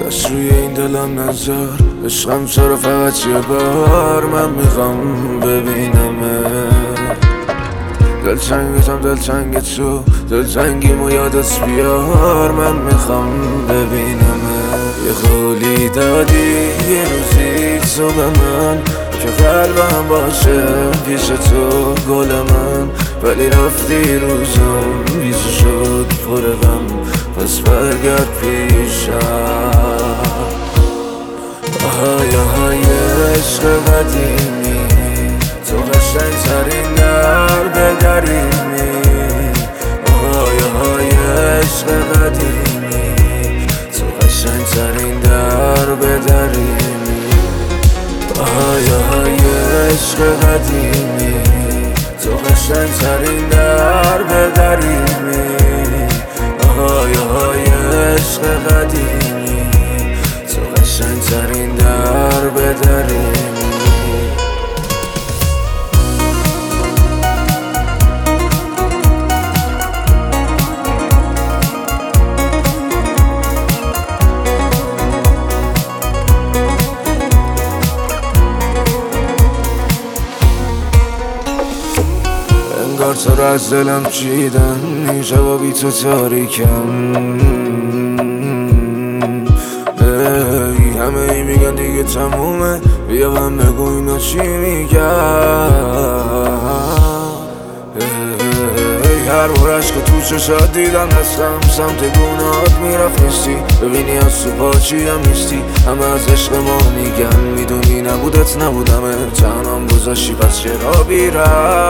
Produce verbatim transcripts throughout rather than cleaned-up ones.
بس روی این دلم نذار. عشقم چرا فقط یه بار من میخوام ببینمه. دلتنگتم دلتنگ تو، دلتنگیمو یادت بیار من میخوام ببینمه. یه قولی دادی یه روزی تو به من که قلبم باشه پیش تو گل من، ولی رفتی روزم بیزو شد پر غم، پس برگرد پیشم. آهای آهای عشق قدیمی، تو قشنگ ترین در به دریمی. آهای آهای عشق قدیمی، تو قشنگ ترین در به دریمی. آهای آهای عشق قدیمی، تو قشنگ ترین در به دریمی. آهای آهای عشق قدیمی، تو قشنگ ترین در به دریمی. انگار تو رو از دلم چیدن، جوابی تو تاریکم. ای همه ای میگن دیگه تمومه، بیا من بگو اینا چی میگن. ای هر بار عشق تو چشات دیدم دستم سمت گونهات میرفت نیستی. ببینی از تو پاچیدم نیستی، همه از عشق ما میگن میدونی نبودت نبودمه. تنهام گذاشتی پس چرا بیرم.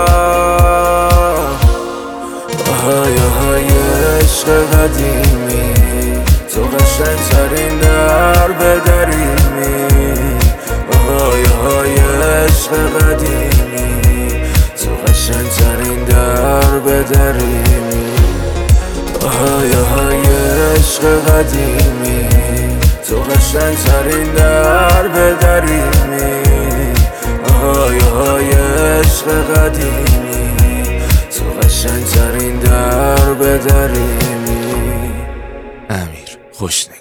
آهای آهای عشق قدیمی، تو قشنگ ترین در به دریمی. آهای آهای عشق قدیمی، تو قشنگ ترین در به دریمی. آهای آهای عشق قدیمی، تو قشنگ ترین در به دریمی. آهای آهای عشق قدیمی، تو قشنگ ترین در به دریمی. امیر خوشنگ.